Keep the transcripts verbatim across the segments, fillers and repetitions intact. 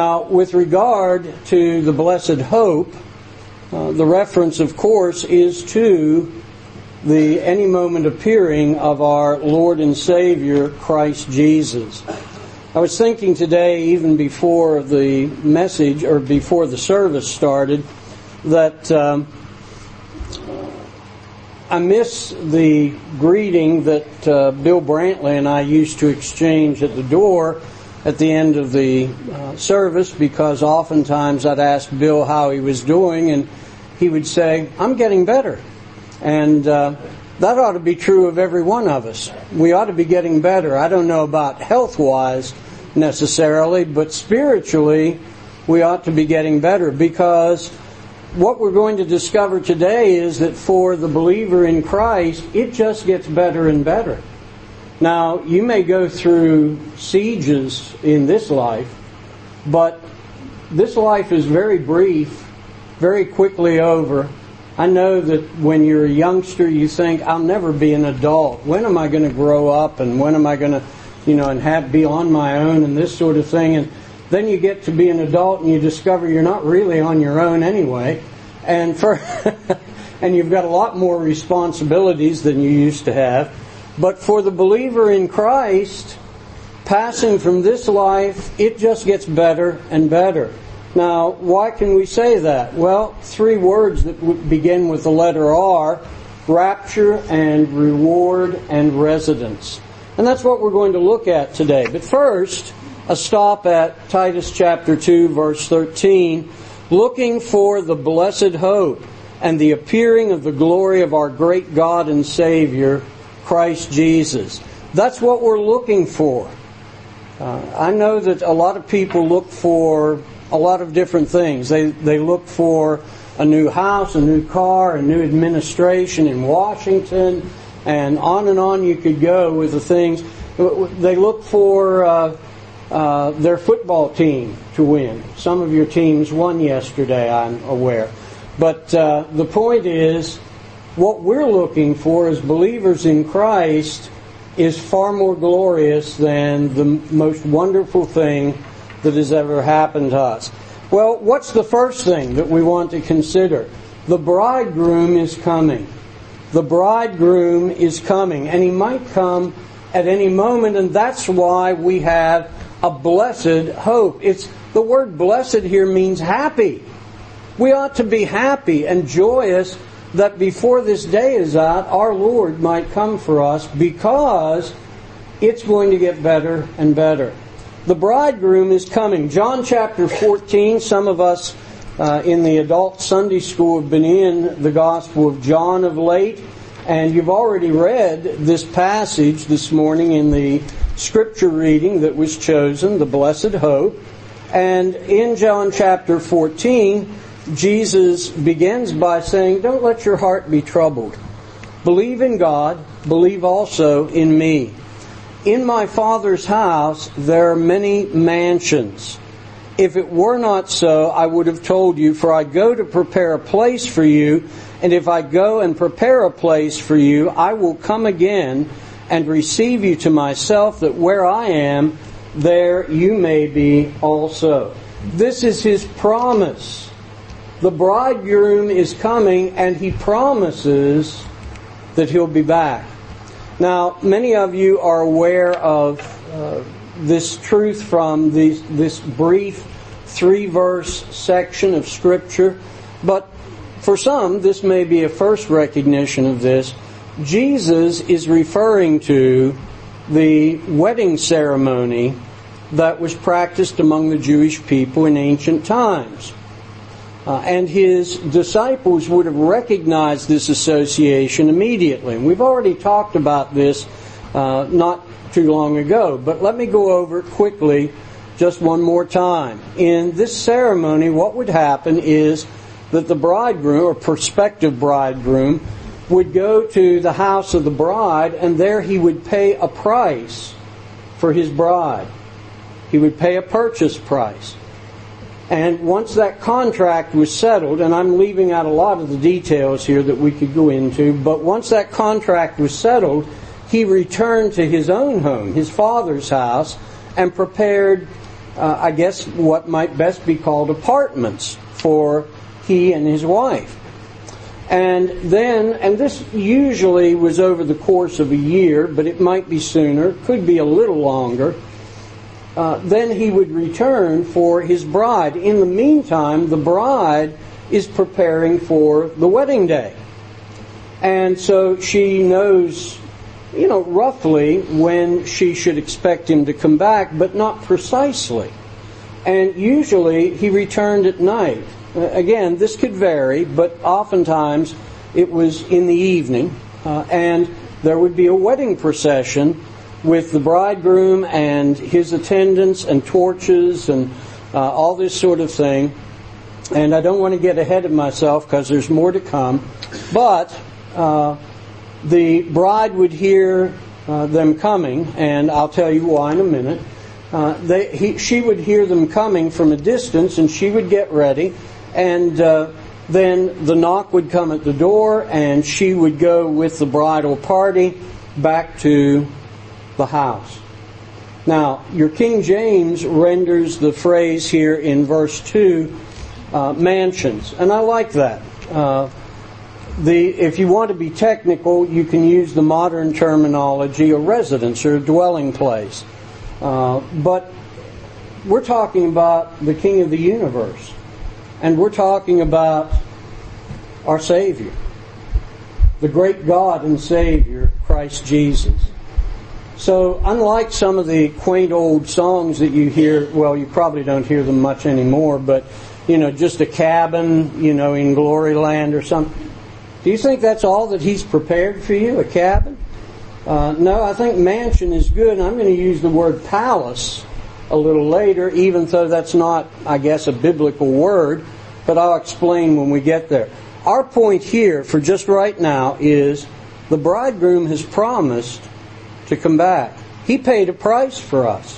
Now, with regard to the blessed hope, uh, the reference, of course, is to the any moment appearing of our Lord and Savior, Christ Jesus. I was thinking today, even before the message, or before the service started, that um, I miss the greeting that uh, Bill Brantley and I used to exchange at the door at the end of the uh, service, because oftentimes I'd ask Bill how he was doing, and he would say, "I'm getting better." And uh, that ought to be true of every one of us. We ought to be getting better. I don't know about health-wise necessarily, but spiritually we ought to be getting better, because what we're going to discover today is that for the believer in Christ, it just gets better and better. Now, you may go through sieges in this life, but this life is very brief, very quickly over. I know that when you're a youngster, you think, I'll never be an adult. When am I going to grow up, and when am I going to, you know, and have be on my own and this sort of thing? And then you get to be an adult and you discover you're not really on your own anyway. And for and you've got a lot more responsibilities than you used to have. But for the believer in Christ, passing from this life, it just gets better and better. Now, why can we say that? Well, three words that begin with the letter R: rapture and reward and residence. And that's what we're going to look at today. But first, a stop at Titus chapter two, verse thirteen, looking for the blessed hope and the appearing of the glory of our great God and Savior, Christ Jesus. That's what we're looking for. Uh, I know that a lot of people look for a lot of different things. They they look for a new house, a new car, a new administration in Washington, and on and on you could go with the things. They look for uh, uh, their football team to win. Some of your teams won yesterday, I'm aware. But uh, the point is, what we're looking for as believers in Christ is far more glorious than the most wonderful thing that has ever happened to us. Well, what's the first thing that we want to consider? The bridegroom is coming. The bridegroom is coming, and he might come at any moment, and that's why we have a blessed hope. It's the word blessed here means happy. We ought to be happy and joyous that before this day is out, our Lord might come for us, because it's going to get better and better. The bridegroom is coming. John chapter fourteen, some of us uh, in the adult Sunday school have been in the Gospel of John of late, and you've already read this passage this morning in the scripture reading that was chosen, the blessed hope. And in John chapter fourteen, Jesus begins by saying, "Don't let your heart be troubled. Believe in God, believe also in me. In my Father's house there are many mansions. If it were not so, I would have told you, for I go to prepare a place for you, and if I go and prepare a place for you, I will come again and receive you to myself, that where I am, there you may be also." This is His promise. The bridegroom is coming, and He promises that He'll be back. Now, many of you are aware of uh, this truth from these, this brief three-verse section of Scripture, but for some, this may be a first recognition of this. Jesus is referring to the wedding ceremony that was practiced among the Jewish people in ancient times. Uh, and His disciples would have recognized this association immediately. And we've already talked about this uh, not too long ago, but let me go over it quickly just one more time. In this ceremony, what would happen is that the bridegroom, or prospective bridegroom, would go to the house of the bride, and there he would pay a price for his bride. He would pay a purchase price. And once that contract was settled, and I'm leaving out a lot of the details here that we could go into, but once that contract was settled, he returned to his own home, his father's house, and prepared uh, I guess, what might best be called apartments for he and his wife. And then, and this usually was over the course of a year, but it might be sooner, could be a little longer, uh, then he would return for his bride. In the meantime, the bride is preparing for the wedding day. And so she knows, you know, roughly when she should expect him to come back, but not precisely. And usually he returned at night. Again, this could vary, but oftentimes it was in the evening, uh, and there would be a wedding procession with the bridegroom and his attendants and torches and uh, all this sort of thing. And I don't want to get ahead of myself because there's more to come, but uh, the bride would hear uh, them coming, and I'll tell you why in a minute. Uh, they, he, she would hear them coming from a distance, and she would get ready. And uh, then the knock would come at the door, and she would go with the bridal party back to the house. Now, your King James renders the phrase here in verse two, uh, mansions. And I like that. Uh, the if you want to be technical, you can use the modern terminology, a residence or a dwelling place. Uh, but we're talking about the King of the universe. And we're talking about our Savior, the great God and Savior, Christ Jesus. So unlike some of the quaint old songs that you hear, well, you probably don't hear them much anymore, but, you know, just a cabin, you know, in glory land or something. Do you think that's all that He's prepared for you, a cabin? Uh, no, I think mansion is good. I'm going to use the word palace a little later, even though that's not, I guess, a biblical word, but I'll explain when we get there. Our point here, for just right now, is the bridegroom has promised to come back. He paid a price for us.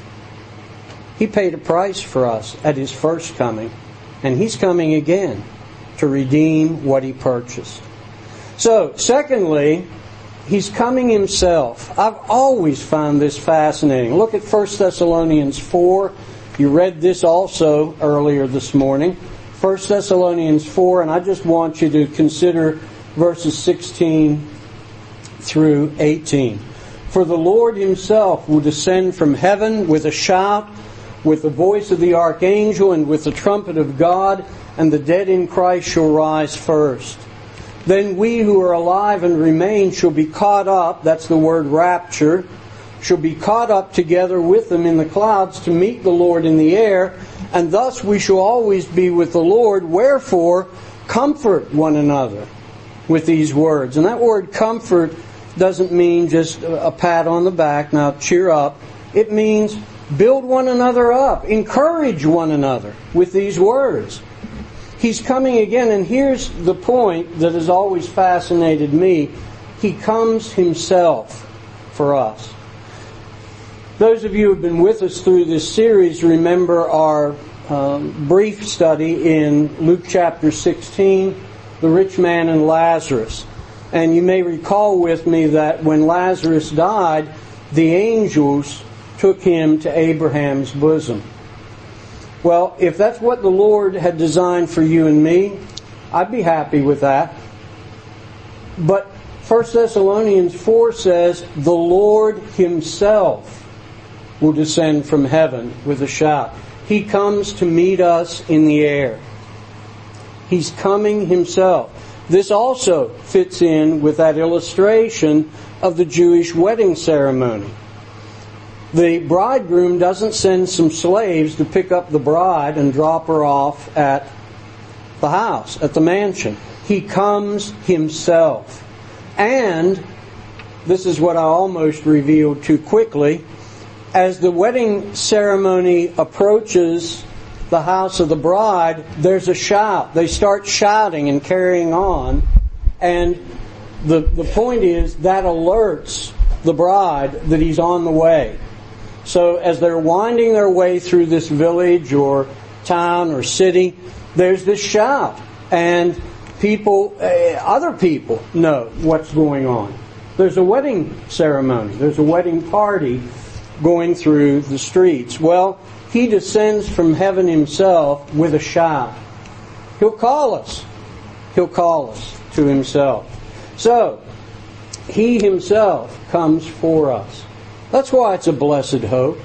He paid a price for us at His first coming, and He's coming again to redeem what He purchased. So, secondly, He's coming Himself. I've always found this fascinating. Look at First Thessalonians four. You read this also earlier this morning. First Thessalonians four, and I just want you to consider verses sixteen through eighteen. For the Lord Himself will descend from heaven with a shout, with the voice of the archangel, and with the trumpet of God, and the dead in Christ shall rise first. Then we who are alive and remain shall be caught up, that's the word rapture, shall be caught up together with them in the clouds to meet the Lord in the air, and thus we shall always be with the Lord. Wherefore, comfort one another with these words. And that word comfort doesn't mean just a pat on the back, now cheer up. It means build one another up, encourage one another with these words. He's coming again, and here's the point that has always fascinated me. He comes Himself for us. Those of you who have been with us through this series remember our um, brief study in Luke chapter sixteen, the rich man and Lazarus. And you may recall with me that when Lazarus died, the angels took him to Abraham's bosom. Well, if that's what the Lord had designed for you and me, I'd be happy with that. But First Thessalonians four says, the Lord Himself will descend from heaven with a shout. He comes to meet us in the air. He's coming Himself. This also fits in with that illustration of the Jewish wedding ceremony. The bridegroom doesn't send some slaves to pick up the bride and drop her off at the house, at the mansion. He comes Himself. And, this is what I almost revealed too quickly, as the wedding ceremony approaches the house of the bride, there's a shout. They start shouting and carrying on. And the, the point is that alerts the bride that he's on the way. So as they're winding their way through this village or town or city, there's this shout. And people, uh, other people know what's going on. There's a wedding ceremony. There's a wedding party going through the streets. Well, He descends from heaven Himself with a shout. He'll call us. He'll call us to Himself. So, He Himself comes for us. That's why it's a blessed hope.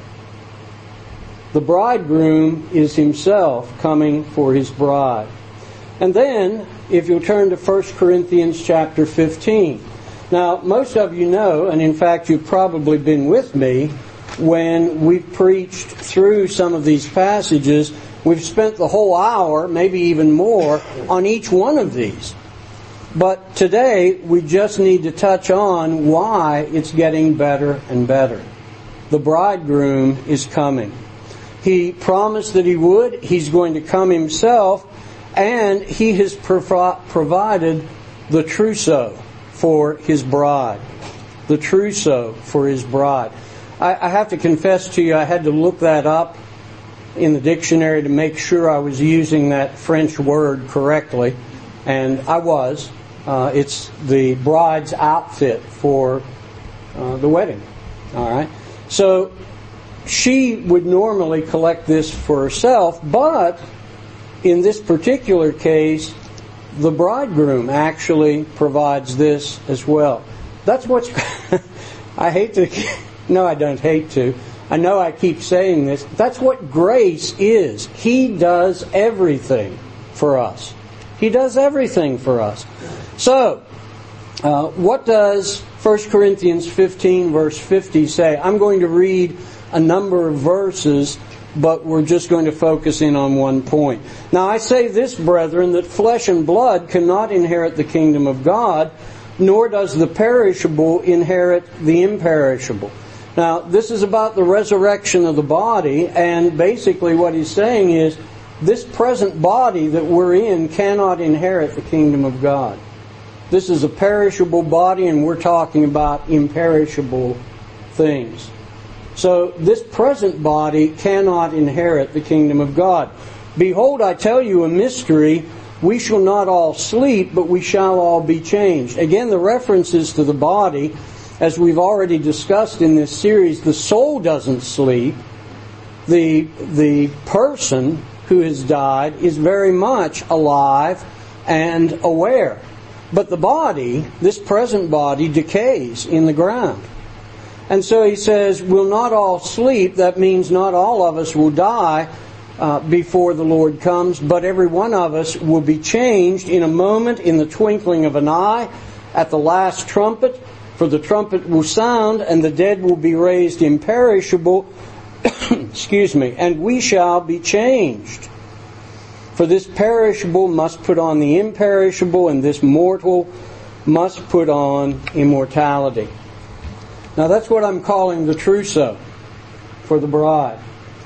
The bridegroom is Himself coming for His bride. And then, if you'll turn to First Corinthians chapter fifteen. Now, most of you know, and in fact you've probably been with me, when we've preached through some of these passages, we've spent the whole hour, maybe even more, on each one of these. But today, we just need to touch on why it's getting better and better. The bridegroom is coming. He promised that He would. He's going to come Himself, and He has provi- provided the trousseau for His bride. The trousseau for His bride. I, I have to confess to you, I had to look that up in the dictionary to make sure I was using that French word correctly, and I was. Uh, it's the bride's outfit for uh, the wedding. All right. So she would normally collect this for herself, but in this particular case, the bridegroom actually provides this as well. That's what's... I hate to... No, I don't hate to. I know I keep saying this. That's what grace is. He does everything for us. He does everything for us. So, uh, what does First Corinthians fifteen verse fifty say? I'm going to read a number of verses, but we're just going to focus in on one point. Now I say this, brethren, that flesh and blood cannot inherit the kingdom of God, nor does the perishable inherit the imperishable. Now, this is about the resurrection of the body, and basically what he's saying is, this present body that we're in cannot inherit the kingdom of God. This is a perishable body, and we're talking about imperishable things. So, this present body cannot inherit the kingdom of God. Behold, I tell you a mystery. We shall not all sleep, but we shall all be changed. Again, the references to the body, as we've already discussed in this series, the soul doesn't sleep. The, the person who has died is very much alive and aware. But the body, this present body, decays in the ground. And so he says, we'll not all sleep. That means not all of us will die uh, before the Lord comes, but every one of us will be changed in a moment, in the twinkling of an eye, at the last trumpet. For the trumpet will sound, and the dead will be raised imperishable, excuse me, and we shall be changed. For this perishable must put on the imperishable, and this mortal must put on immortality. Now that's what I'm calling the trousseau for the bride.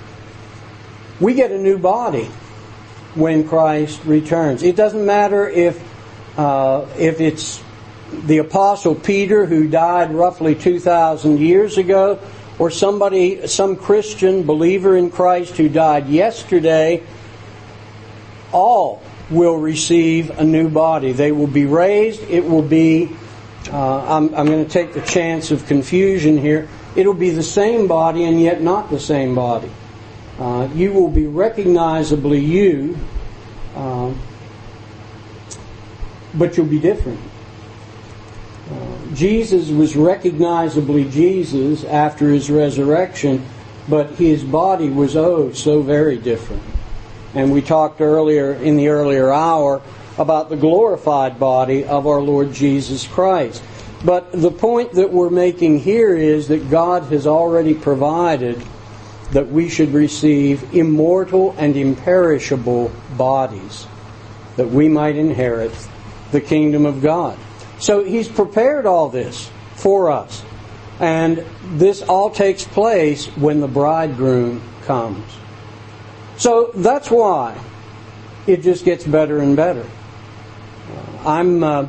We get a new body when Christ returns. It doesn't matter if uh, if it's the Apostle Peter, who died roughly two thousand years ago, or somebody, some Christian believer in Christ who died yesterday. All will receive a new body. They will be raised. It will be, uh, I'm, I'm going to take the chance of confusion here. It'll be the same body and yet not the same body. Uh, you will be recognizably you, uh, but you'll be different. Uh, Jesus was recognizably Jesus after His resurrection, but His body was oh so very different. And we talked earlier, in the earlier hour, about the glorified body of our Lord Jesus Christ. But the point that we're making here is that God has already provided that we should receive immortal and imperishable bodies, that we might inherit the kingdom of God. So He's prepared all this for us. And this all takes place when the bridegroom comes. So that's why it just gets better and better. Uh, I'm uh,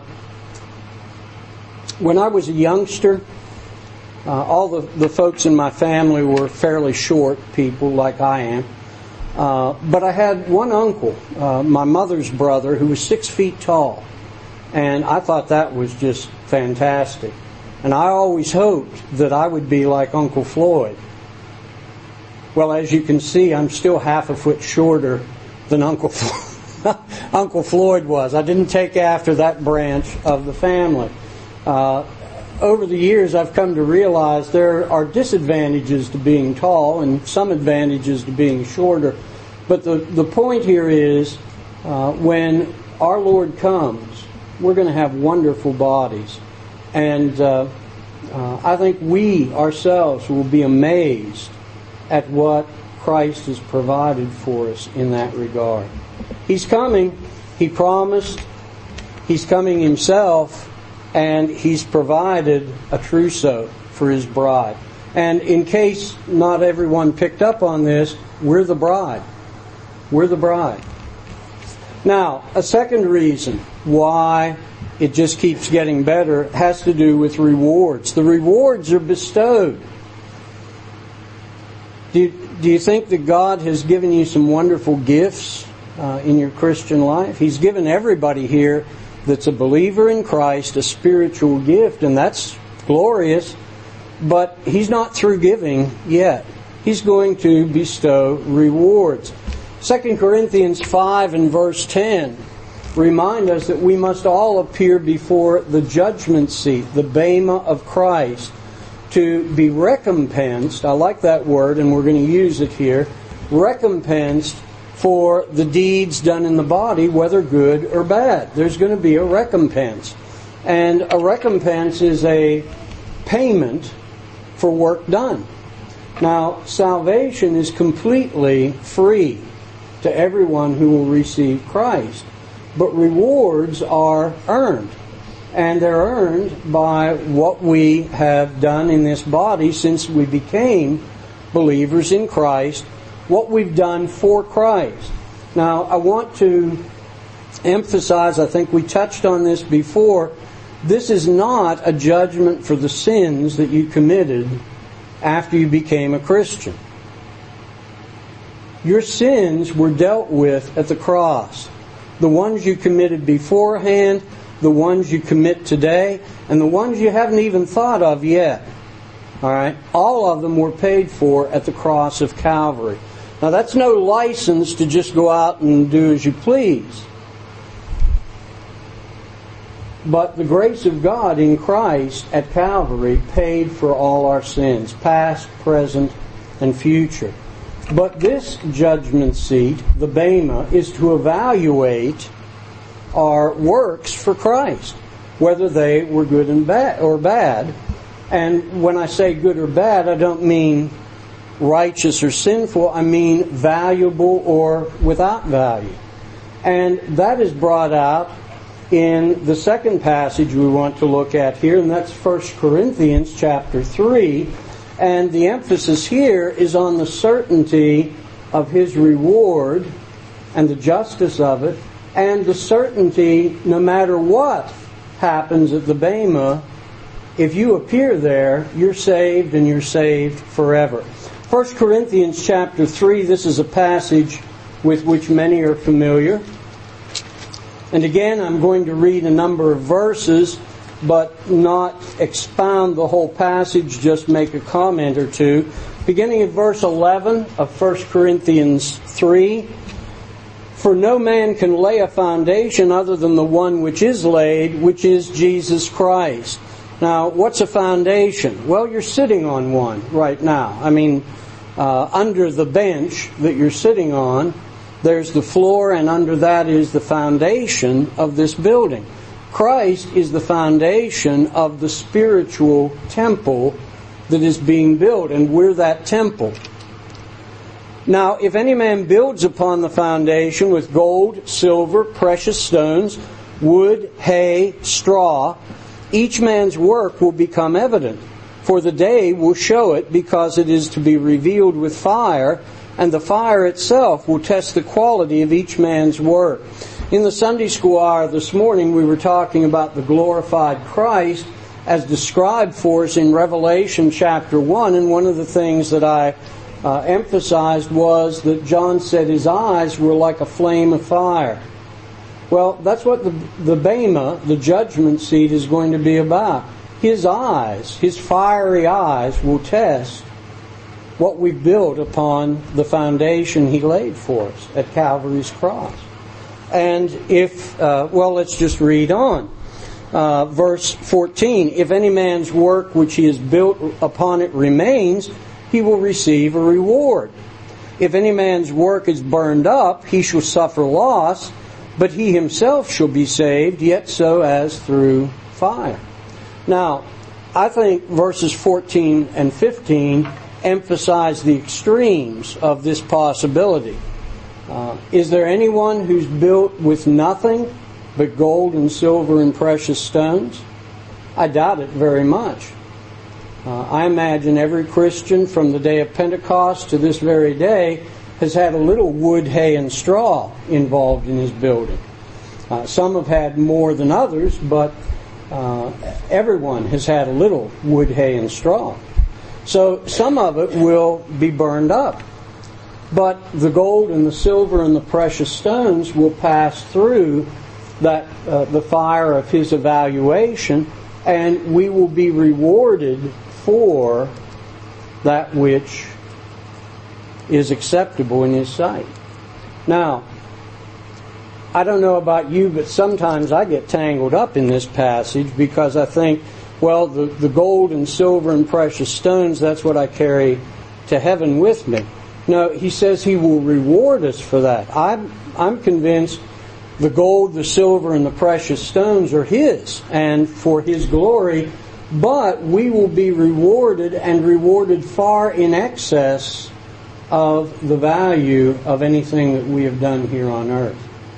when I was a youngster, uh, all the, the folks in my family were fairly short people, like I am. Uh, but I had one uncle, uh, my mother's brother, who was six feet tall. And I thought that was just fantastic. And I always hoped that I would be like Uncle Floyd. Well, as you can see, I'm still half a foot shorter than Uncle Uncle Floyd was. I didn't take after that branch of the family. Uh, over the years, I've come to realize there are disadvantages to being tall and some advantages to being shorter. But the, the point here is, uh, when our Lord comes, we're going to have wonderful bodies. And uh, uh, I think we ourselves will be amazed at what Christ has provided for us in that regard. He's coming. He promised. He's coming Himself. And He's provided a trousseau for His bride. And in case not everyone picked up on this, we're the bride. We're the bride. Now, a second reason why it just keeps getting better has to do with rewards. The rewards are bestowed. Do you, do you think that God has given you some wonderful gifts uh, in your Christian life? He's given everybody here that's a believer in Christ a spiritual gift, and that's glorious. But He's not through giving yet. He's going to bestow rewards. Second Corinthians five and verse ten remind us that we must all appear before the judgment seat, the bema of Christ, to be recompensed. I like that word, and we're going to use it here. Recompensed for the deeds done in the body, whether good or bad. There's going to be a recompense. And a recompense is a payment for work done. Now, salvation is completely free to everyone who will receive Christ. But rewards are earned. And they're earned by what we have done in this body since we became believers in Christ, what we've done for Christ. Now, I want to emphasize, I think we touched on this before, this is not a judgment for the sins that you committed after you became a Christian. Your sins were dealt with at the cross. The ones you committed beforehand, the ones you commit today, and the ones you haven't even thought of yet. All right? All of them were paid for at the cross of Calvary. Now, that's no license to just go out and do as you please. But the grace of God in Christ at Calvary paid for all our sins, past, present, and future. But this judgment seat, the bema, is to evaluate our works for Christ, whether they were good and bad or bad. And when I say good or bad, I don't mean righteous or sinful. I mean valuable or without value. And that is brought out in the second passage we want to look at here, and that's First Corinthians chapter three. And the emphasis here is on the certainty of His reward and the justice of it, and the certainty, no matter what happens at the bema, if you appear there, you're saved, and you're saved forever. First Corinthians chapter three, this is a passage with which many are familiar. And again, I'm going to read a number of verses, but not expound the whole passage, just make a comment or two. Beginning at verse eleven of First Corinthians three, "For no man can lay a foundation other than the one which is laid, which is Jesus Christ." Now, what's a foundation? Well, you're sitting on one right now. I mean, uh, under the bench that you're sitting on, there's the floor, and under that is the foundation of this building. Christ is the foundation of the spiritual temple that is being built, and we're that temple. Now, if any man builds upon the foundation with gold, silver, precious stones, wood, hay, straw, each man's work will become evident, for the day will show it, because it is to be revealed with fire, and the fire itself will test the quality of each man's work. In the Sunday school hour this morning, we were talking about the glorified Christ as described for us in Revelation chapter one, and one of the things that I uh, emphasized was that John said his eyes were like a flame of fire. Well, that's what the, the bema, the judgment seat, is going to be about. His eyes, His fiery eyes, will test what we built upon the foundation He laid for us at Calvary's cross. And if, uh, well, let's just read on. Uh, verse fourteen, if any man's work which he has built upon it remains, he will receive a reward. If any man's work is burned up, he shall suffer loss, but he himself shall be saved, yet so as through fire. Now, I think verses fourteen and fifteen emphasize the extremes of this possibility. Uh, is there anyone who's built with nothing but gold and silver and precious stones? I doubt it very much. Uh, I imagine every Christian from the day of Pentecost to this very day has had a little wood, hay, and straw involved in his building. Uh, some have had more than others, but uh, everyone has had a little wood, hay, and straw. So some of it will be burned up. But the gold and the silver and the precious stones will pass through that uh, the fire of His evaluation, and we will be rewarded for that which is acceptable in His sight. Now, I don't know about you, but sometimes I get tangled up in this passage because I think, well, the, the gold and silver and precious stones, that's what I carry to heaven with me. No, He says He will reward us for that. I'm, I'm convinced the gold, the silver, and the precious stones are His and for His glory, but we will be rewarded and rewarded far in excess of the value of anything that we have done here on earth.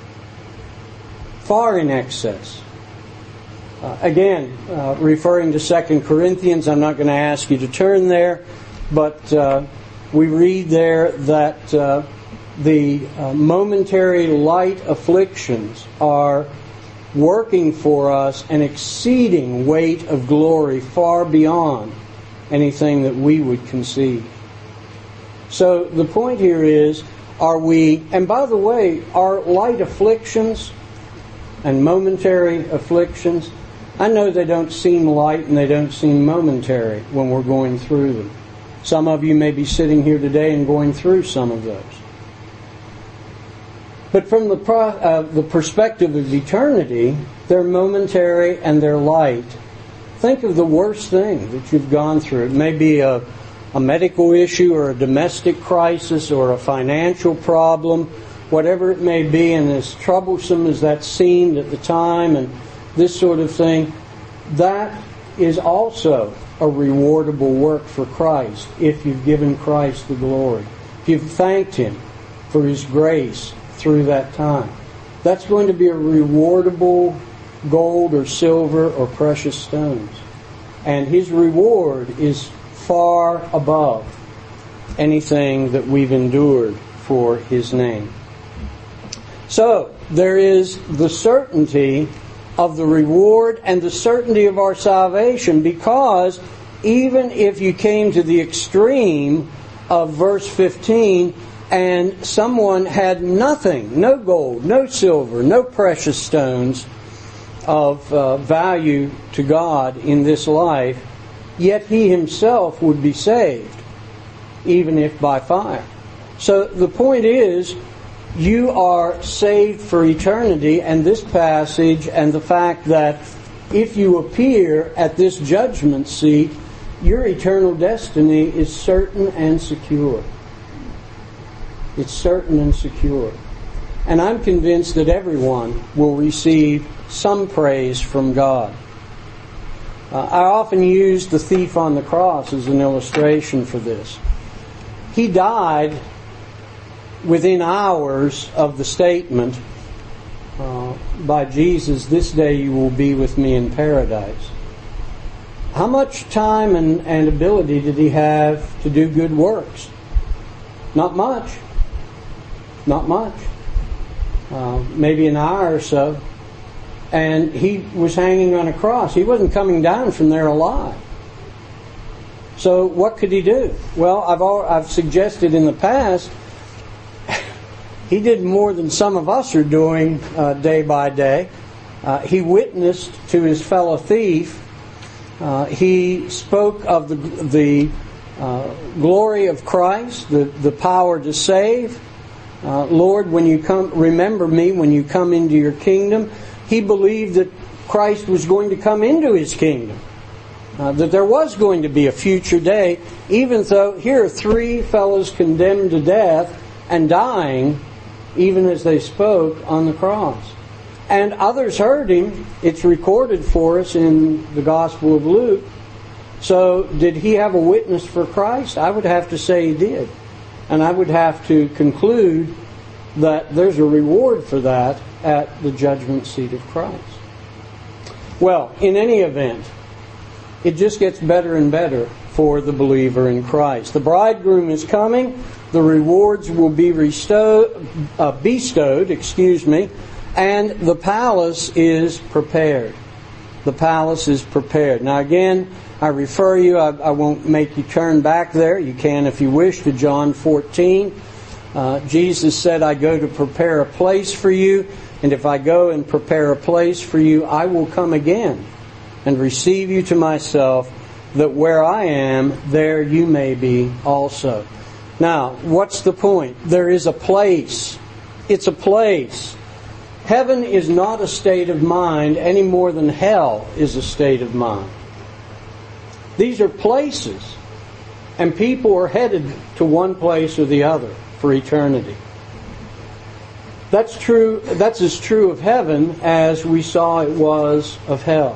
Far in excess. Uh, again, uh, referring to Second Corinthians, I'm not going to ask you to turn there, but uh, we read there that uh, the uh, momentary light afflictions are working for us an exceeding weight of glory far beyond anything that we would conceive. So the point here is, are we, and by the way, are light afflictions and momentary afflictions, I know they don't seem light and they don't seem momentary when we're going through them. Some of you may be sitting here today and going through some of those. But from the pro, uh, the perspective of eternity, they're momentary and they're light. Think of the worst thing that you've gone through. It may be a, a medical issue or a domestic crisis or a financial problem, whatever it may be, and as troublesome as that seemed at the time and this sort of thing, that is also a rewardable work for Christ if you've given Christ the glory. If you've thanked Him for His grace through that time. That's going to be a rewardable gold or silver or precious stones. And His reward is far above anything that we've endured for His name. So, there is the certainty of the reward and the certainty of our salvation, because even if you came to the extreme of verse fifteen and someone had nothing, no gold, no silver, no precious stones of uh, value to God in this life, yet he himself would be saved, even if by fire. So the point is, you are saved for eternity, and this passage and the fact that if you appear at this judgment seat, your eternal destiny is certain and secure. It's certain and secure. And I'm convinced that everyone will receive some praise from God. Uh, I often use the thief on the cross as an illustration for this. He died within hours of the statement uh, by Jesus, "This day you will be with me in paradise." How much time and, and ability did he have to do good works? Not much. Not much. Uh, maybe an hour or so. And he was hanging on a cross. He wasn't coming down from there alive. So what could he do? Well, I've all, I've suggested in the past, he did more than some of us are doing uh, day by day. Uh, he witnessed to his fellow thief. Uh, he spoke of the, the uh, glory of Christ, the, the power to save. Uh, Lord, when you come, remember me when you come into your kingdom. He believed that Christ was going to come into his kingdom. Uh, that there was going to be a future day, even though here are three fellows condemned to death and dying, even as they spoke on the cross. And others heard him. It's recorded for us in the Gospel of Luke. So did he have a witness for Christ? I would have to say he did. And I would have to conclude that there's a reward for that at the judgment seat of Christ. Well, in any event, it just gets better and better for the believer in Christ. The bridegroom is coming. The rewards will be bestowed, uh, bestowed, excuse me, and the palace is prepared. The palace is prepared. Now again, I refer you, I, I won't make you turn back there. You can if you wish to John fourteen. Uh, Jesus said, I go to prepare a place for you, and if I go and prepare a place for you, I will come again and receive you to myself, that where I am, there you may be also. Now, what's the point? There is a place. It's a place. Heaven is not a state of mind any more than hell is a state of mind. These are places, and people are headed to one place or the other for eternity. That's true. That's as true of heaven as we saw it was of hell.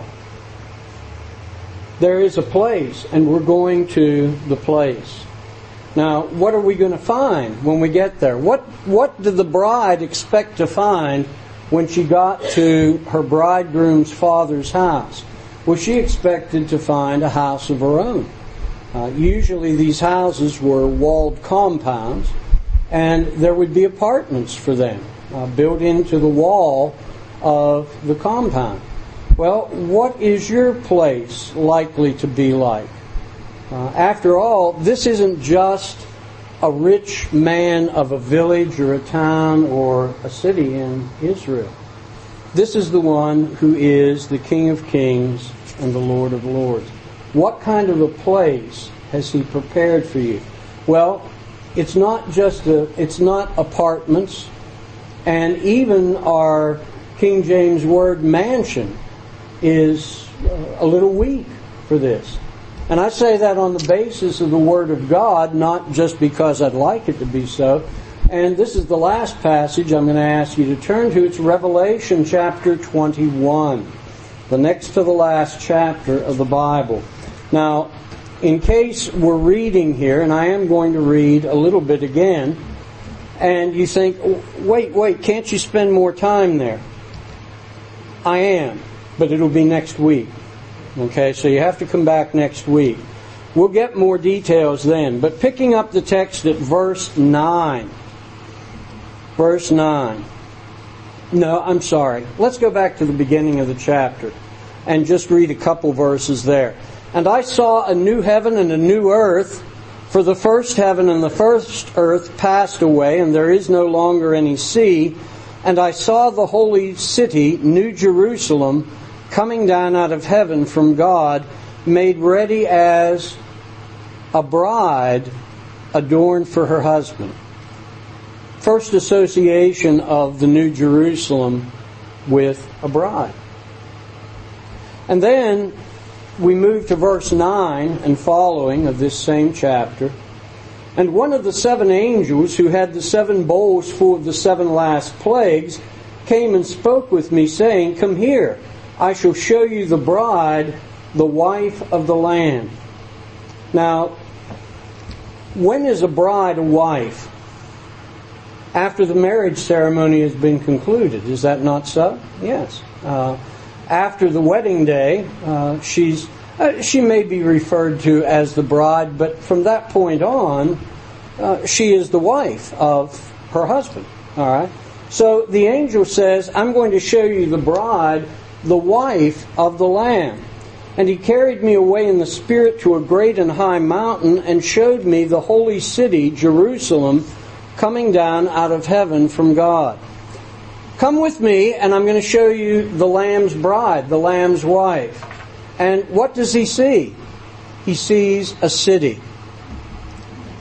There is a place, and we're going to the place. Now, what are we going to find when we get there? What what did the bride expect to find when she got to her bridegroom's father's house? Well, she expected to find a house of her own. Uh, usually these houses were walled compounds, and there would be apartments for them uh, built into the wall of the compound. Well, what is your place likely to be like? Uh, after all, this isn't just a rich man of a village or a town or a city in Israel. This is the one who is the King of Kings and the Lord of Lords. What kind of a place has he prepared for you? Well, it's not just a, it's not apartments, and even our King James word mansion is a little weak for this. And I say that on the basis of the Word of God, not just because I'd like it to be so. And this is the last passage I'm going to ask you to turn to. It's Revelation chapter twenty-one, the next to the last chapter of the Bible. Now, in case we're reading here, and I am going to read a little bit again, and you think, wait, wait, can't you spend more time there? I am. But it'll be next week. Okay, so you have to come back next week. We'll get more details then. But picking up the text at verse nine. Verse nine. No, I'm sorry. Let's go back to the beginning of the chapter and just read a couple verses there. And I saw a new heaven and a new earth, for the first heaven and the first earth passed away, and there is no longer any sea. And I saw the holy city, New Jerusalem, coming down out of heaven from God, made ready as a bride adorned for her husband. First association of the New Jerusalem with a bride. And then we move to verse nine and following of this same chapter. And one of the seven angels who had the seven bowls full of the seven last plagues came and spoke with me, saying, Come here, I shall show you the bride, the wife of the Lamb. Now, when is a bride a wife? After the marriage ceremony has been concluded. Is that not so? Yes. Uh, after the wedding day, uh, she's uh, she may be referred to as the bride, but from that point on, uh, she is the wife of her husband. All right. So the angel says, I'm going to show you the bride, the wife of the Lamb. And he carried me away in the Spirit to a great and high mountain and showed me the holy city, Jerusalem, coming down out of heaven from God. Come with me, and I'm going to show you the Lamb's bride, the Lamb's wife. And what does he see? He sees a city.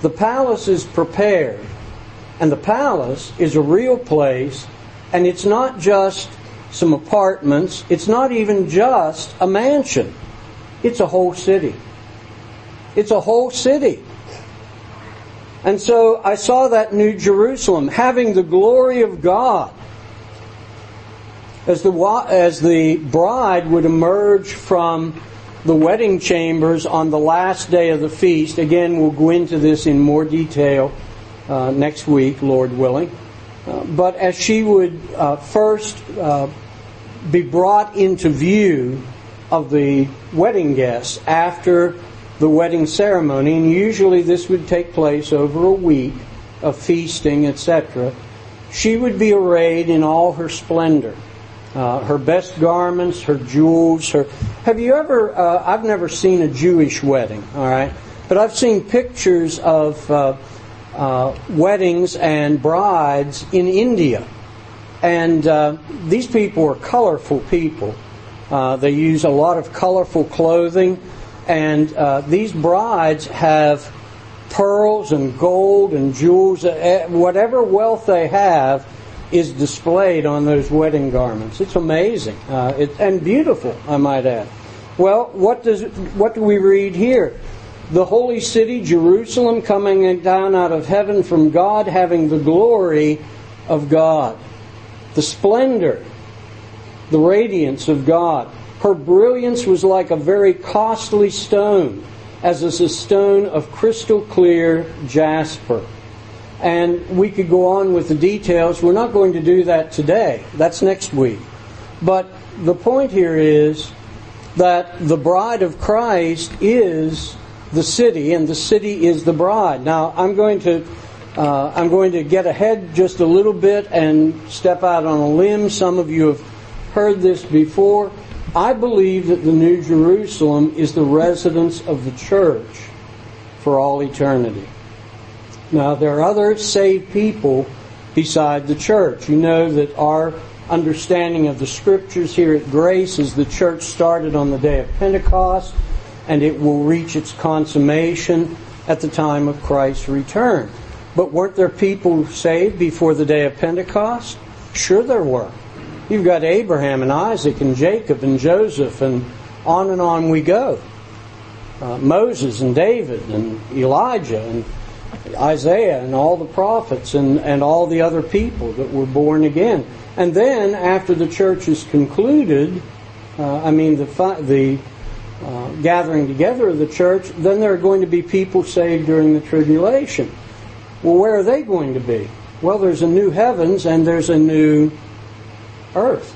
The palace is prepared. And the palace is a real place, and it's not just some apartments. It's not even just a mansion. It's a whole city. It's a whole city. And so I saw that New Jerusalem having the glory of God. As the, as the bride would emerge from the wedding chambers on the last day of the feast. Again, we'll go into this in more detail uh, next week, Lord willing. Uh, but as she would uh, first uh, be brought into view of the wedding guests after the wedding ceremony, and usually this would take place over a week of feasting, et cetera, she would be arrayed in all her splendor. Uh, her best garments, her jewels, her... Have you ever... Uh, I've never seen a Jewish wedding, all right? But I've seen pictures of uh, uh, weddings and brides in India. And uh, these people are colorful people. Uh, they use a lot of colorful clothing. And uh, these brides have pearls and gold and jewels. Uh, whatever wealth they have is displayed on those wedding garments. It's amazing. Uh, it, and beautiful, I might add. Well, what does what do we read here? The holy city, Jerusalem, coming down out of heaven from God, having the glory of God. The splendor, the radiance of God. Her brilliance was like a very costly stone, as is a stone of crystal clear jasper. And we could go on with the details. We're not going to do that today. That's next week. But the point here is that the bride of Christ is the city, and the city is the bride. Now, I'm going to uh, I'm going to get ahead just a little bit and step out on a limb. Some of you have heard this before. I believe that the New Jerusalem is the residence of the church for all eternity. Now, there are other saved people beside the church. You know that our understanding of the Scriptures here at Grace is the church started on the day of Pentecost, and it will reach its consummation at the time of Christ's return. But weren't there people saved before the day of Pentecost? Sure there were. You've got Abraham and Isaac and Jacob and Joseph, and on and on we go. Uh, Moses and David and Elijah and Isaiah and all the prophets and, and all the other people that were born again. And then, after the church is concluded, uh, I mean the the uh, gathering together of the church, then there are going to be people saved during the tribulation. Well, where are they going to be? Well, there's a new heavens and there's a new earth.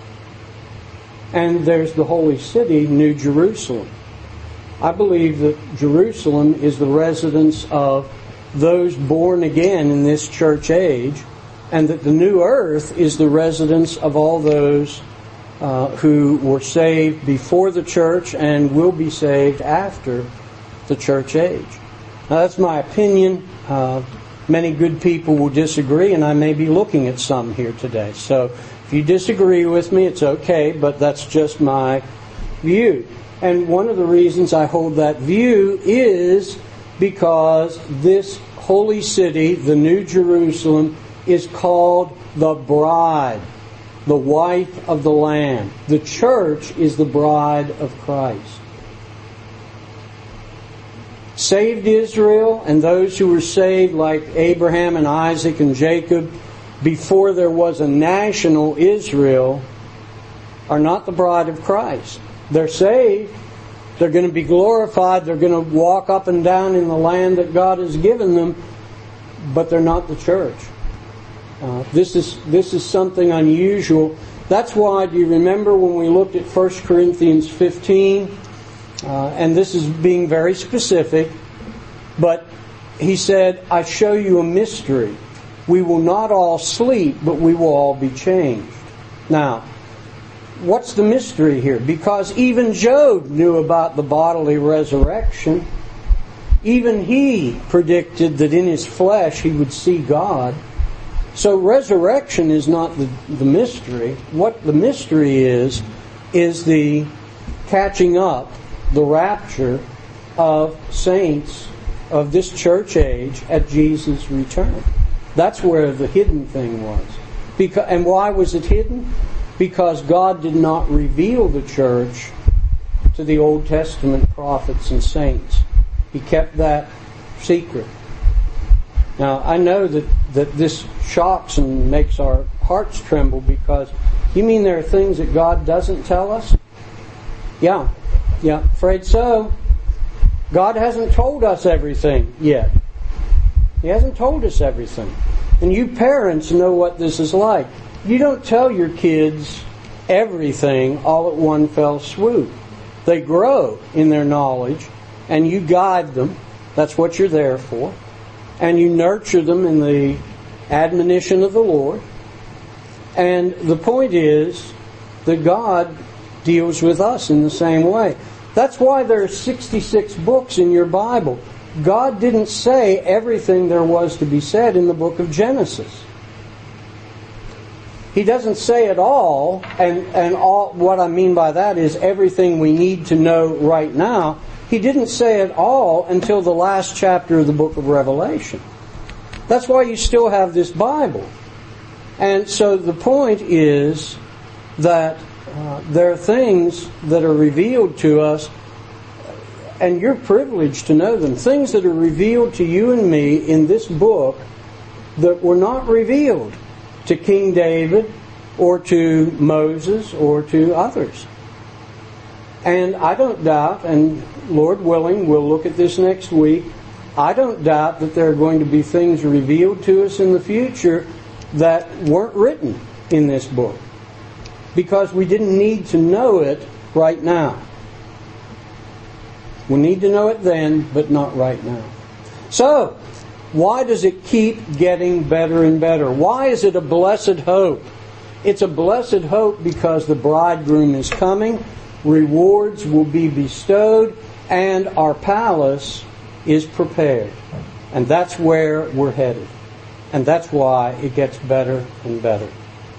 And there's the holy city, New Jerusalem. I believe that Jerusalem is the residence of those born again in this church age, and that the new earth is the residence of all those uh, who were saved before the church and will be saved after the church age. Now, that's my opinion. Uh, many good people will disagree, and I may be looking at some here today. So if you disagree with me, it's okay, but that's just my view. And one of the reasons I hold that view is because this holy city, the New Jerusalem, is called the bride, the wife of the Lamb. The church is the bride of Christ. Saved Israel and those who were saved like Abraham and Isaac and Jacob before there was a national Israel are not the bride of Christ. They're saved. They're going to be glorified. They're going to walk up and down in the land that God has given them, but they're not the church. Uh, this is this is something unusual. That's why, do you remember when we looked at First Corinthians fifteen? Uh, and this is being very specific, but he said, I show you a mystery. We will not all sleep, but we will all be changed. Now, what's the mystery here? Because even Job knew about the bodily resurrection. Even he predicted that in his flesh he would see God. So resurrection is not the, the mystery. What the mystery is, is the catching up, the rapture of saints of this church age at Jesus' return. That's where the hidden thing was. Because, and why was it hidden? Because God did not reveal the church to the Old Testament prophets and saints. He kept that secret. Now, I know that, that this shocks and makes our hearts tremble, because you mean there are things that God doesn't tell us? Yeah, yeah, afraid so. God hasn't told us everything yet. He hasn't told us everything. And you parents know what this is like. You don't tell your kids everything all at one fell swoop. They grow in their knowledge, and you guide them. That's what you're there for. And you nurture them in the admonition of the Lord. And the point is that God deals with us in the same way. That's why there are sixty-six books in your Bible. God didn't say everything there was to be said in the book of Genesis. He doesn't say it all, and, and all, what I mean by that is everything we need to know right now. He didn't say it all until the last chapter of the book of Revelation. That's why you still have this Bible. And so the point is that uh, there are things that are revealed to us, and you're privileged to know them. Things that are revealed to you and me in this book that were not revealed to King David or to Moses or to others. And I don't doubt, and Lord willing, we'll look at this next week, I don't doubt that there are going to be things revealed to us in the future that weren't written in this book, because we didn't need to know it right now. We need to know it then, but not right now. So, why does it keep getting better and better? Why is it a blessed hope? It's a blessed hope because the bridegroom is coming, rewards will be bestowed, and our palace is prepared. And that's where we're headed. And that's why it gets better and better.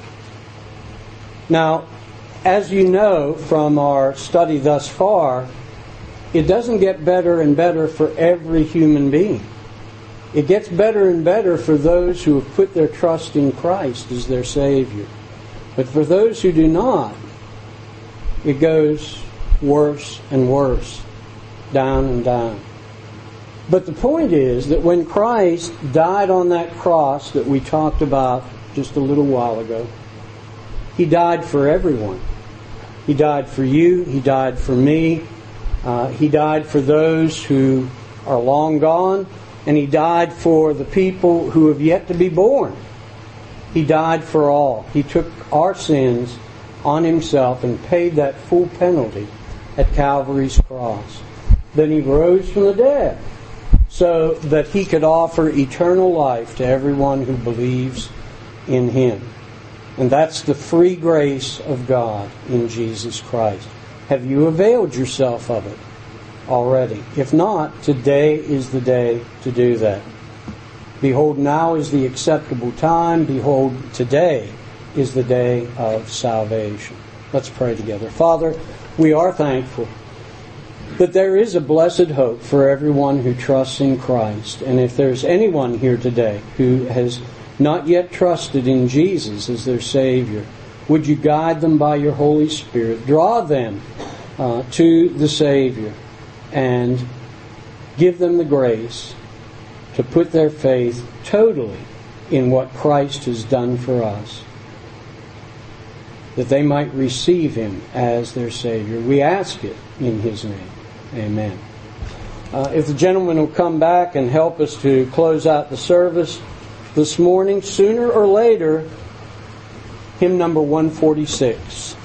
Now, as you know from our study thus far, it doesn't get better and better for every human being. It gets better and better for those who have put their trust in Christ as their Savior. But for those who do not, it goes worse and worse, down and down. But the point is that when Christ died on that cross that we talked about just a little while ago, He died for everyone. He died for you. He died for me. Uh, he died for those who are long gone. And He died for the people who have yet to be born. He died for all. He took our sins on Himself and paid that full penalty at Calvary's cross. Then He rose from the dead so that He could offer eternal life to everyone who believes in Him. And that's the free grace of God in Jesus Christ. Have you availed yourself of it already? If not, today is the day to do that. Behold, now is the acceptable time. Behold, today is the day of salvation. Let's pray together. Father, we are thankful that there is a blessed hope for everyone who trusts in Christ. And if there's anyone here today who has not yet trusted in Jesus as their Savior, would you guide them by your Holy Spirit? Draw them uh, to the Savior and give them the grace to put their faith totally in what Christ has done for us, that they might receive Him as their Savior. We ask it in His name. Amen. Uh, if the gentleman will come back and help us to close out the service this morning, sooner or later, hymn number one forty-six.